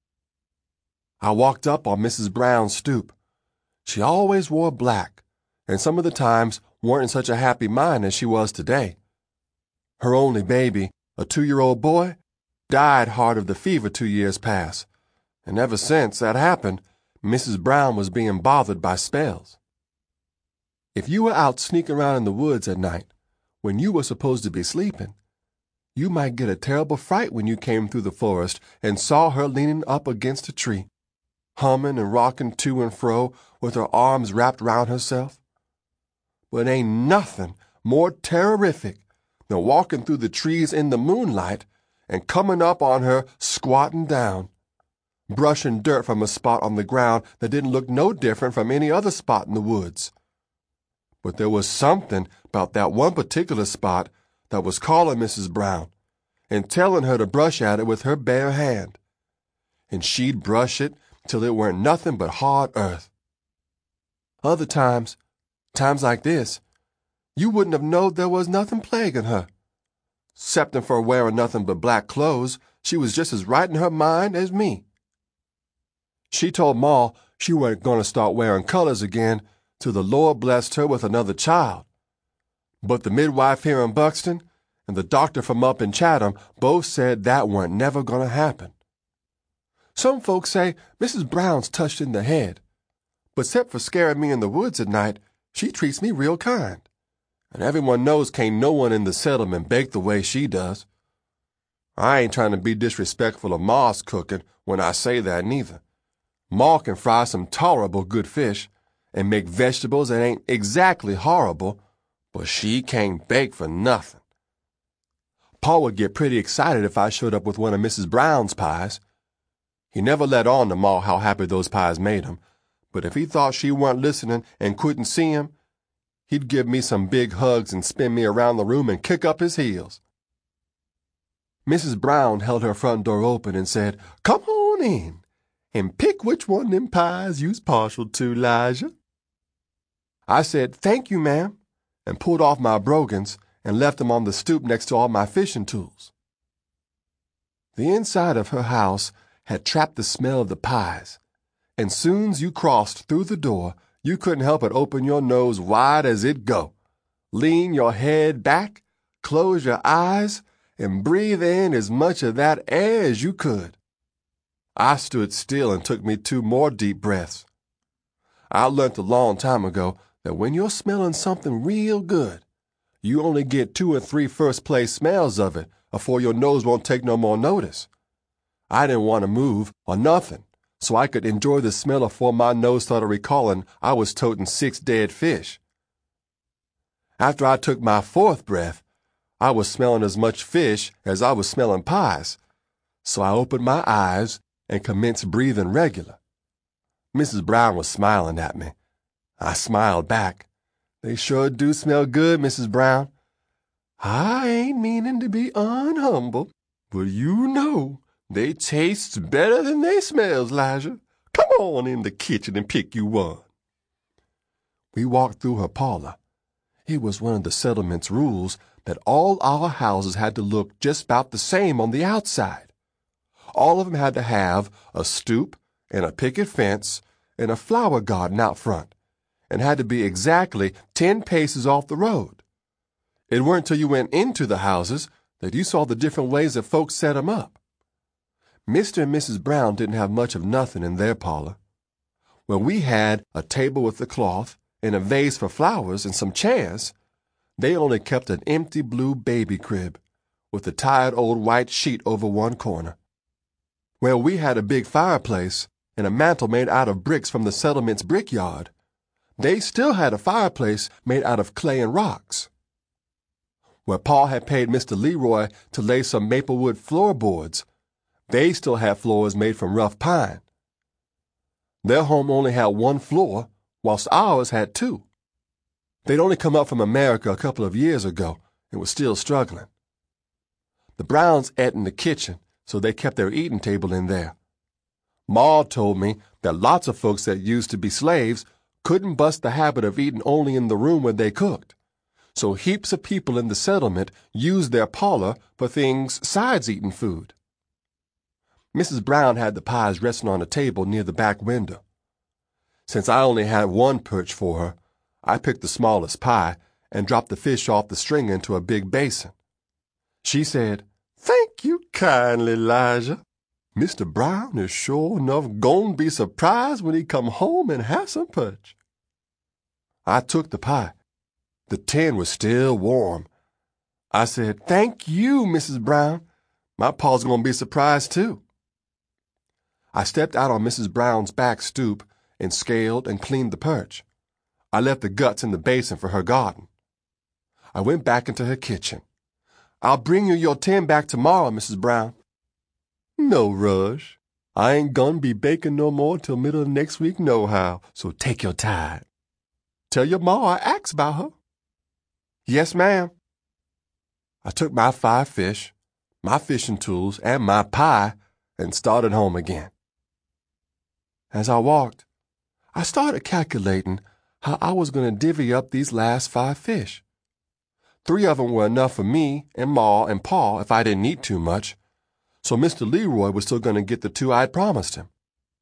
I walked up on Missus Brown's stoop. She always wore black, and some of the times weren't in such a happy mind as she was today. Her only baby, a two-year-old boy, died hard of the fever two years past, and ever since that happened, Missus Brown was being bothered by spells. If you were out sneaking around in the woods at night, when you were supposed to be sleeping, you might get a terrible fright when you came through the forest and saw her leaning up against a tree, humming and rocking to and fro with her arms wrapped round herself. But ain't nothing more terrific than walking through the trees in the moonlight and coming up on her squatting down, brushing dirt from a spot on the ground that didn't look no different from any other spot in the woods. But there was something about that one particular spot that was calling Missus Brown, and telling her to brush at it with her bare hand. And she'd brush it till it weren't nothing but hard earth. Other times, times like this, you wouldn't have knowed there was nothing plaguing her. 'Ceptin' for wearing nothing but black clothes, she was just as right in her mind as me. She told Ma she wasn't going to start wearing colors again till the Lord blessed her with another child. But the midwife here in Buxton and the doctor from up in Chatham both said that weren't never going to happen. Some folks say Missus Brown's touched in the head, but 'cept for scaring me in the woods at night, she treats me real kind. And everyone knows can't no one in the settlement bake the way she does. I ain't trying to be disrespectful of Ma's cooking when I say that neither. Ma can fry some tolerable good fish and make vegetables that ain't exactly horrible, but she can't bake for nothing. Pa would get pretty excited if I showed up with one of Missus Brown's pies. He never let on to Ma how happy those pies made him, but if he thought she weren't listening and couldn't see him, he'd give me some big hugs and spin me around the room and kick up his heels. Missus Brown held her front door open and said, "Come on in and pick which one of them pies you's partial to, 'Lijah." I said, "Thank you, ma'am," and pulled off my brogans and left them on the stoop next to all my fishing tools. The inside of her house had trapped the smell of the pies, and soon's you crossed through the door, you couldn't help but open your nose wide as it go, lean your head back, close your eyes, and breathe in as much of that air as you could. I stood still and took me two more deep breaths. I learned a long time ago that when you're smelling something real good, you only get two or three first-place smells of it afore your nose won't take no more notice. I didn't want to move or nothing, so I could enjoy the smell afore my nose started recalling I was toting six dead fish. After I took my fourth breath, I was smelling as much fish as I was smelling pies, so I opened my eyes and commenced breathing regular. Missus Brown was smiling at me. I smiled back. "They sure do smell good, Missus Brown. I ain't meaning to be unhumble, but you know they tastes better than they smells, 'Lijah. Come on in the kitchen and pick you one." We walked through her parlor. It was one of the settlement's rules that all our houses had to look just about the same on the outside. All of them had to have a stoop and a picket fence and a flower garden out front, and had to be exactly ten paces off the road. It weren't till you went into the houses that you saw the different ways that folks set 'em up. Mister and Missus Brown didn't have much of nothing in their parlor. Where we had a table with a cloth and a vase for flowers and some chairs, they only kept an empty blue baby crib with a tired old white sheet over one corner. Where we had a big fireplace and a mantel made out of bricks from the settlement's brickyard, they still had a fireplace made out of clay and rocks. Where Pa had paid Mister Leroy to lay some maplewood floorboards, they still had floors made from rough pine. Their home only had one floor, whilst ours had two. They'd only come up from America a couple of years ago and were still struggling. The Browns ate in the kitchen, so they kept their eating table in there. Ma told me that lots of folks that used to be slaves couldn't bust the habit of eating only in the room where they cooked, so heaps of people in the settlement used their parlor for things sides eating food. Missus Brown had the pies resting on a table near the back window. Since I only had one perch for her, I picked the smallest pie and dropped the fish off the string into a big basin. She said, "Thank you kindly, 'Lijah. Mister Brown is sure enough gon' be surprised when he come home and have some punch." I took the pie. The tin was still warm. I said, "Thank you, Missus Brown. My pa's gonna be surprised, too." I stepped out on Missus Brown's back stoop and scaled and cleaned the perch. I left the guts in the basin for her garden. I went back into her kitchen. "I'll bring you your tin back tomorrow, Missus Brown." "No rush. I ain't gonna be baking no more till middle of next week nohow, so take your time. Tell your ma I asked about her." "Yes, ma'am." I took my five fish, my fishing tools, and my pie, and started home again. As I walked, I started calculating how I was going to divvy up these last five fish. Three of them were enough for me and Ma and Pa if I didn't eat too much, so Mister Leroy was still going to get the two I'd promised him.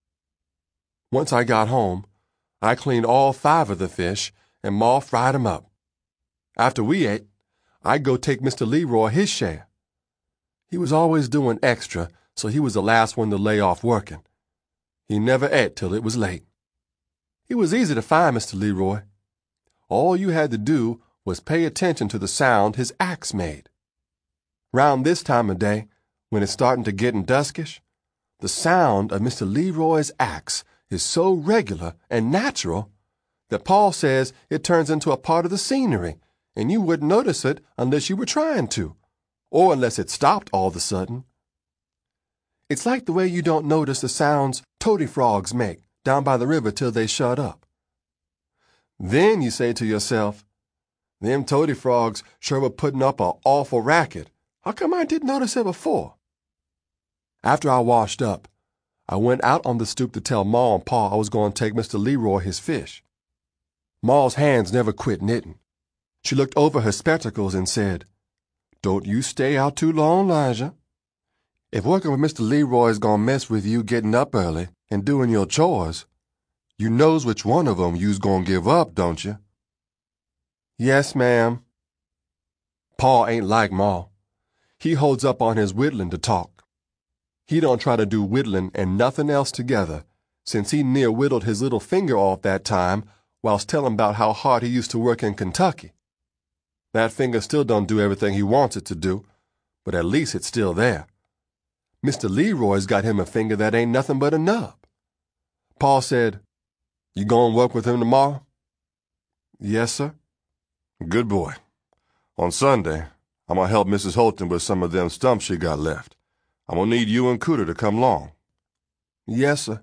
Once I got home, I cleaned all five of the fish, and Ma fried 'em up. After we ate, I'd go take Mister Leroy his share. He was always doing extra, so he was the last one to lay off working. He never ate till it was late. It was easy to find Mister Leroy. All you had to do was pay attention to the sound his axe made. Round this time of day, when it's starting to get duskish, the sound of Mister Leroy's axe is so regular and natural that Paul says it turns into a part of the scenery, and you wouldn't notice it unless you were trying to, or unless it stopped all of a sudden. It's like the way you don't notice the sounds toady frogs make down by the river till they shut up. Then you say to yourself, them toady frogs sure were putting up an awful racket. How come I didn't notice it before? After I washed up, I went out on the stoop to tell Ma and Pa I was going to take Mister Leroy his fish. Ma's hands never quit knitting. She looked over her spectacles and said, "Don't you stay out too long, 'Lijah. If working with Mister Leroy's gonna mess with you getting up early and doing your chores, you knows which one of 'em you's gonna give up, don't you?" "Yes, ma'am." Pa ain't like Ma. He holds up on his whittling to talk. He don't try to do whittling and nothing else together, since he near whittled his little finger off that time whilst telling about how hard he used to work in Kentucky. That finger still don't do everything he wants it to do, but at least it's still there. Mister Leroy's got him a finger that ain't nothing but a nub. Pa said, "You gonna work with him tomorrow?" "Yes, sir." "Good boy. On Sunday, I'm gonna help Missus Holton with some of them stumps she got left. I'm gonna need you and Cooter to come along." "Yes, sir."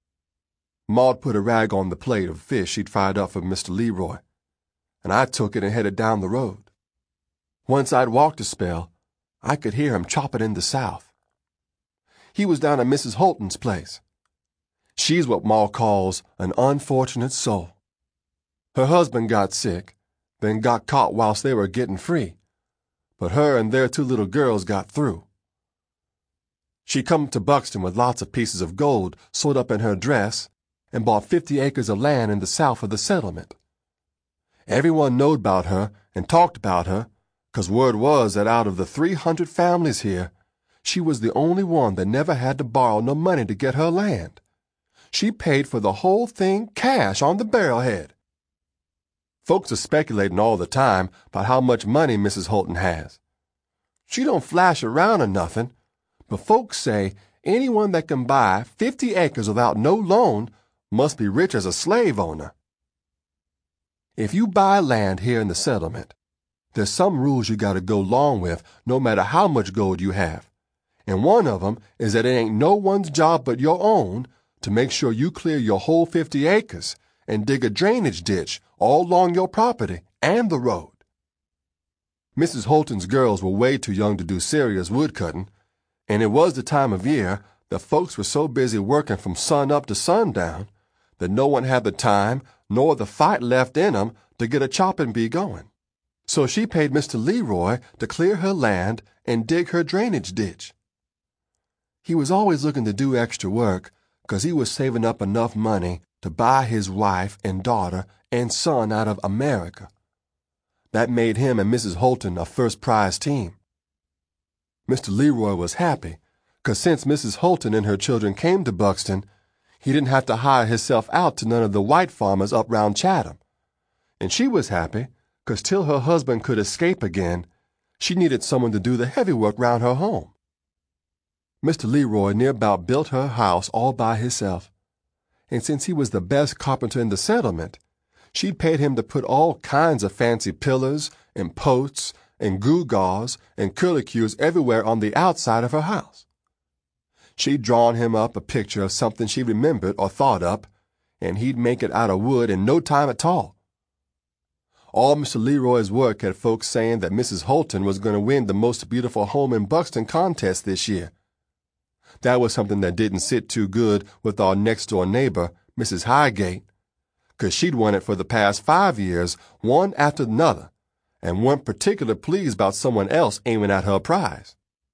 Maud put a rag on the plate of fish she'd fried up for Mister Leroy, and I took it and headed down the road. Once I'd walked a spell, I could hear him chopping in the south. He was down at Missus Holton's place. She's what Ma calls an unfortunate soul. Her husband got sick, then got caught whilst they were getting free, but her and their two little girls got through. She come to Buxton with lots of pieces of gold sewed up in her dress and bought fifty acres of land in the south of the settlement. Everyone knowed about her and talked about her, 'cause word was that out of the three hundred families here, she was the only one that never had to borrow no money to get her land. She paid for the whole thing cash on the barrelhead. Folks are speculating all the time about how much money Missus Holton has. She don't flash around or nothing, but folks say anyone that can buy fifty acres without no loan must be rich as a slave owner. If you buy land here in the settlement, there's some rules you gotta go along with no matter how much gold you have, and one of 'em is that it ain't no one's job but your own to make sure you clear your whole fifty acres and dig a drainage ditch all along your property and the road. Missus Holton's girls were way too young to do serious woodcutting, and it was the time of year that folks were so busy working from sun up to sundown that no one had the time nor the fight left in 'em to get a chopping bee going. So she paid Mister Leroy to clear her land and dig her drainage ditch. He was always looking to do extra work, 'cause he was saving up enough money to buy his wife and daughter and son out of America. That made him and Missus Holton a first-prize team. Mister Leroy was happy, 'cause since Missus Holton and her children came to Buxton, he didn't have to hire himself out to none of the white farmers up round Chatham. And she was happy, 'cause till her husband could escape again, she needed someone to do the heavy work round her home. Mister Leroy near about built her house all by himself, and since he was the best carpenter in the settlement, she'd paid him to put all kinds of fancy pillars and posts and gewgaws and curlicues everywhere on the outside of her house. She'd drawn him up a picture of something she remembered or thought up, and he'd make it out of wood in no time at all. All Mister Leroy's work had folks saying that Missus Holton was going to win the Most Beautiful Home in Buxton contest this year. That was something that didn't sit too good with our next-door neighbor, Missus Highgate, 'cause she'd won it for the past five years, one after another, and weren't particular pleased about someone else aiming at her prize.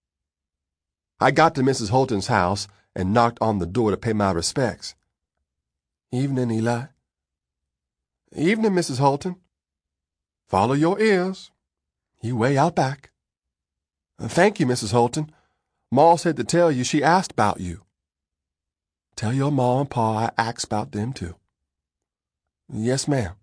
I got to Missus Holton's house and knocked on the door to pay my respects. "Evening, Eli." "Evening, Missus Holton." "Follow your ears. He way out back." "Thank you, Missus Holton. Ma said to tell you she asked about you." "Tell your ma and pa I asked about them too." "Yes, ma'am."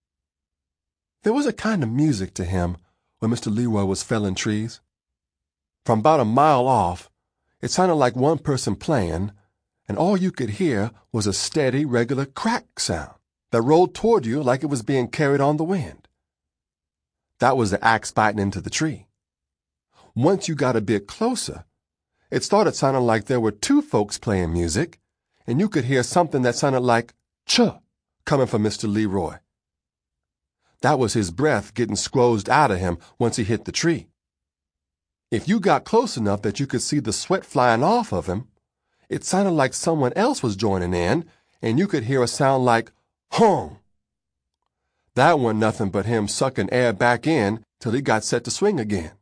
There was a kind of music to him when Mister Leroy was felling trees. From about a mile off, it sounded like one person playing, and all you could hear was a steady, regular crack sound that rolled toward you like it was being carried on the wind. That was the axe biting into the tree. Once you got a bit closer, it started sounding like there were two folks playing music, and you could hear something that sounded like "chuh" coming from Mister Leroy. That was his breath getting squozed out of him once he hit the tree. If you got close enough that you could see the sweat flying off of him, it sounded like someone else was joining in, and you could hear a sound like "hung." That wasn't nothing but him sucking air back in till he got set to swing again.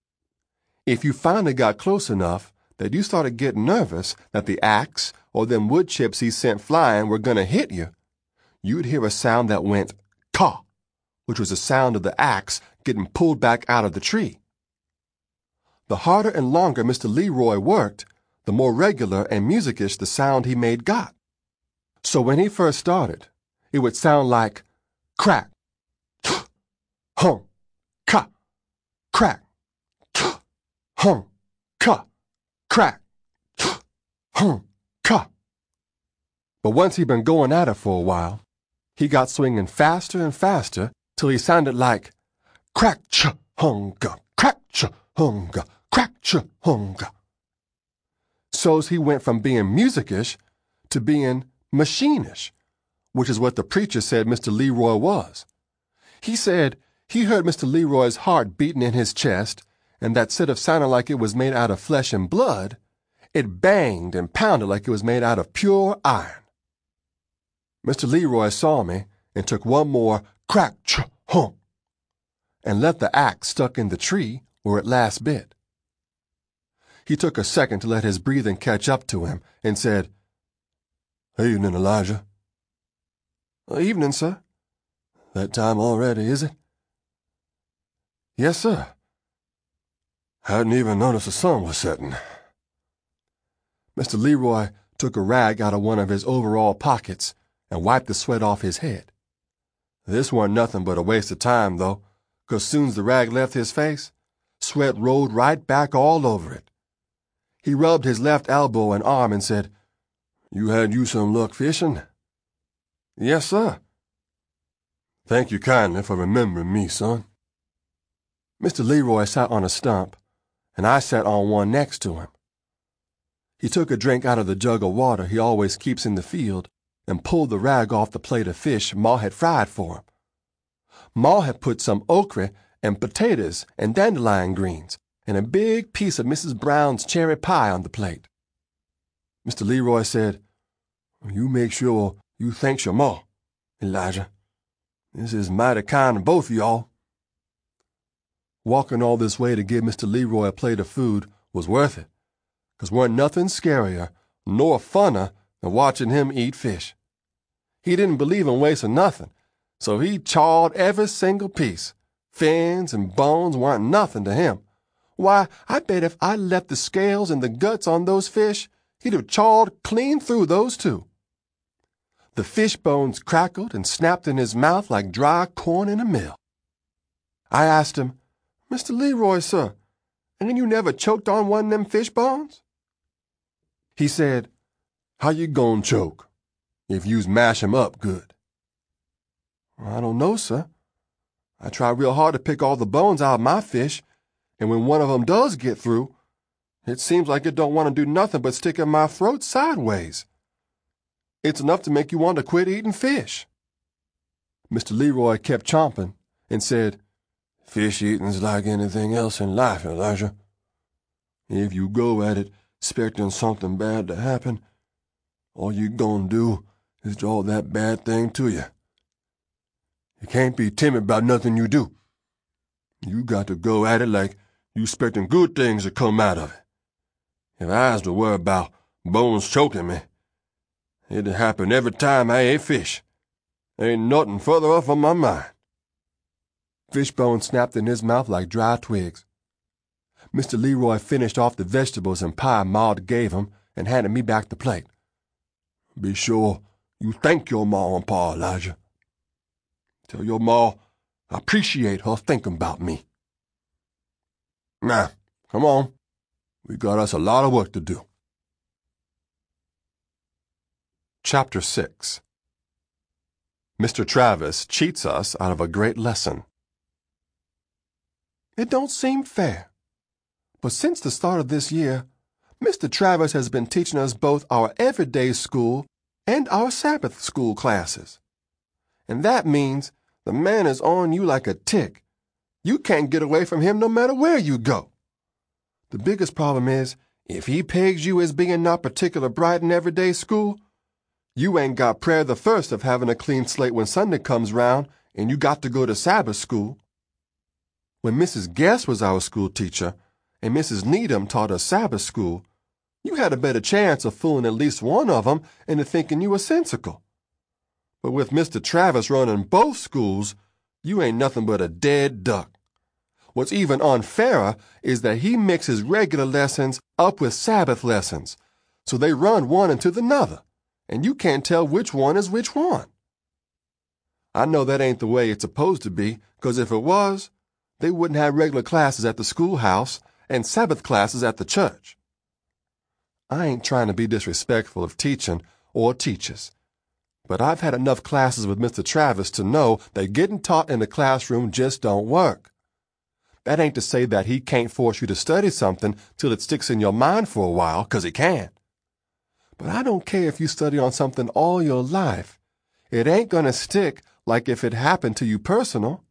If you finally got close enough that you started getting nervous that the axe or them wood chips he sent flying were going to hit you, you'd hear a sound that went "caw," which was the sound of the axe getting pulled back out of the tree. The harder and longer Mister Leroy worked, the more regular and musicish the sound he made got. So when he first started, it would sound like crack, hum, ka, crack, hum, ka, crack, hum, ka. But once he'd been going at it for a while, he got swinging faster and faster till he sounded like crack ch hunga, crack ch hunga, crack ch hunga. So's he went from being musicish to being machinish, which is what the preacher said Mister Leroy was. He said he heard Mister Leroy's heart beating in his chest, and that instead of sounding like it was made out of flesh and blood, it banged and pounded like it was made out of pure iron. Mister Leroy saw me and took one more crack ch hum and left the axe stuck in the tree where it last bit. He took a second to let his breathing catch up to him and said, "Evening, Elijah." "Evening, sir." "That time already, is it?" "Yes, sir." "Hadn't even noticed the sun was setting." Mister Leroy took a rag out of one of his overall pockets and wiped the sweat off his head. This wasn't nothing but a waste of time, though, 'cause soon's the rag left his face, sweat rolled right back all over it. He rubbed his left elbow and arm and said, "You had you some luck fishing?" "Yes, sir." "Thank you kindly for remembering me, son." Mister Leroy sat on a stump, and I sat on one next to him. He took a drink out of the jug of water he always keeps in the field and pulled the rag off the plate of fish Ma had fried for him. Ma had put some okra and potatoes and dandelion greens and a big piece of Missus Brown's cherry pie on the plate. Mister Leroy said, "You make sure you thanks your ma, Elijah. This is mighty kind of both of y'all." Walking all this way to give Mister Leroy a plate of food was worth it, 'cause weren't nothing scarier nor funner than watching him eat fish. He didn't believe in wasting nothing, so he chawed every single piece. Fins and bones weren't nothing to him. Why, I bet if I left the scales and the guts on those fish, he'd have chawed clean through those too. The fish bones crackled and snapped in his mouth like dry corn in a mill. I asked him, "Mister Leroy, sir, ain't you never choked on one of them fish bones?" He said, "How you gon' choke if you's mash 'em up good?" "I don't know, sir. I try real hard to pick all the bones out of my fish, and when one of 'em does get through, it seems like it don't want to do nothing but stick in my throat sideways. It's enough to make you want to quit eating fish." Mister Leroy kept chomping and said, "Fish eating's like anything else in life, Elijah. If you go at it expecting something bad to happen, all you gonna do is draw that bad thing to you. You can't be timid about nothing you do. You got to go at it like you expecting good things to come out of it. If I was to worry about bones choking me, it'd happen every time I ate fish. Ain't nothing further off of my mind." Fishbone snapped in his mouth like dry twigs. Mister Leroy finished off the vegetables and pie Maud gave him and handed me back the plate. "Be sure you thank your ma and pa, Elijah. Tell your ma I appreciate her thinking about me. Now, come on. We got us a lot of work to do." Chapter six. Mister Travis cheats us out of a great lesson. It don't seem fair, but since the start of this year, Mister Travis has been teaching us both our everyday school and our Sabbath school classes. And that means the man is on you like a tick. You can't get away from him no matter where you go. The biggest problem is, if he pegs you as being not particular bright in everyday school, you ain't got prayer the first of having a clean slate when Sunday comes round and you got to go to Sabbath school. When Missus Guest was our school teacher and Missus Needham taught us Sabbath school, you had a better chance of fooling at least one of them into thinking you were sensical. But with Mister Travis running both schools, you ain't nothing but a dead duck. What's even unfairer is that he mixes regular lessons up with Sabbath lessons, so they run one into the other, and you can't tell which one is which one. I know that ain't the way it's supposed to be, because if it was, they wouldn't have regular classes at the schoolhouse and Sabbath classes at the church. I ain't trying to be disrespectful of teaching or teachers, but I've had enough classes with Mister Travis to know that getting taught in the classroom just don't work. That ain't to say that he can't force you to study something till it sticks in your mind for a while, 'cause he can. But I don't care if you study on something all your life. It ain't gonna stick like if it happened to you personal.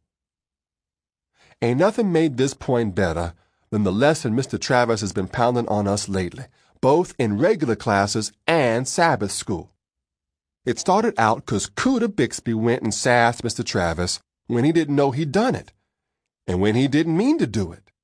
Ain't nothing made this point better than the lesson Mister Travis has been pounding on us lately, both in regular classes and Sabbath school. It started out 'cause Cooter Bixby went and sassed Mister Travis when he didn't know he'd done it, and when he didn't mean to do it.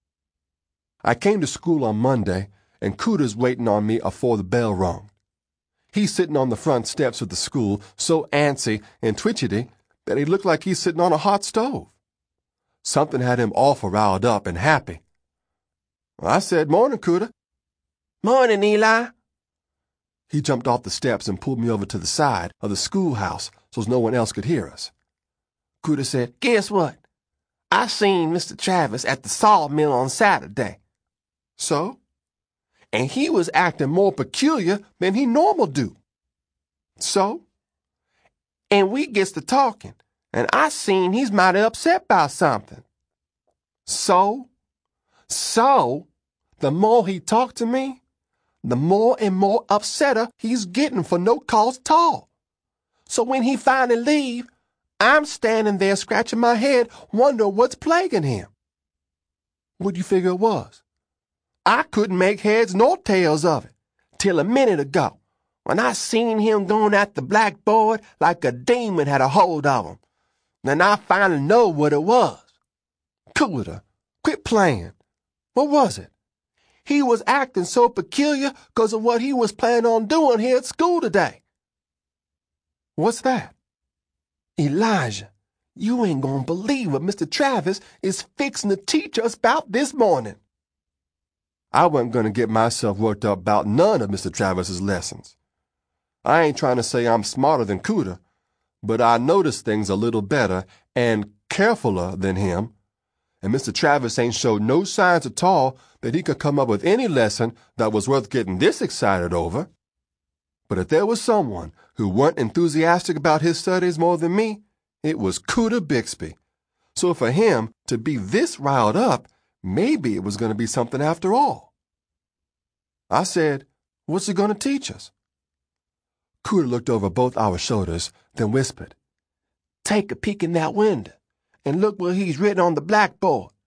I came to school on Monday, and Cooter's waiting on me afore the bell rung. He's sitting on the front steps of the school, so antsy and twitchety that he looked like he's sitting on a hot stove. Something had him awful riled up and happy. I said, "Morning, Cooter." "Morning, Eli." He jumped off the steps and pulled me over to the side of the schoolhouse so no one else could hear us. Cooter said, "Guess what? I seen Mister Travis at the sawmill on Saturday." "So?" "And he was acting more peculiar than he normal do." "So?" "And we gets to talking, and I seen he's mighty upset about something." "So?" So, the more he talked to me, the more and more upsetter he's getting for no cause at all. So when he finally leave, I'm standing there scratching my head, wondering what's plaguing him. What'd you figure it was? I couldn't make heads nor tails of it, till a minute ago, when I seen him going at the blackboard like a demon had a hold of him. Then I finally know what it was. Cooter, quit playing. What was it? He was acting so peculiar because of what he was planning on doing here at school today. What's that? Elijah, you ain't gonna believe what Mister Travis is fixing to teach us about this morning. I wasn't going to get myself worked up about none of Mister Travis's lessons. I ain't trying to say I'm smarter than Cooter, but I notice things a little better and carefuler than him. And Mister Travis ain't showed no signs at all that he could come up with any lesson that was worth getting this excited over. But if there was someone who weren't enthusiastic about his studies more than me, it was Cooter Bixby. So for him to be this riled up, maybe it was going to be something after all. I said, "What's he going to teach us?" Cooter looked over both our shoulders, then whispered, "Take a peek in that window, and look what he's written on the blackboard.